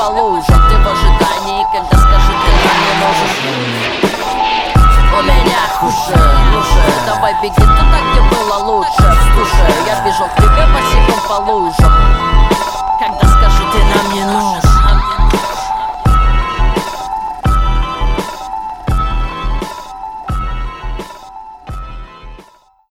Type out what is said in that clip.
по лужам. Ты в ожидании, когда скажет, ты нам не можешь. У меня хуже. Давай беги туда, где было лучше. Слушай, я бежал к тебе босиком по лужам.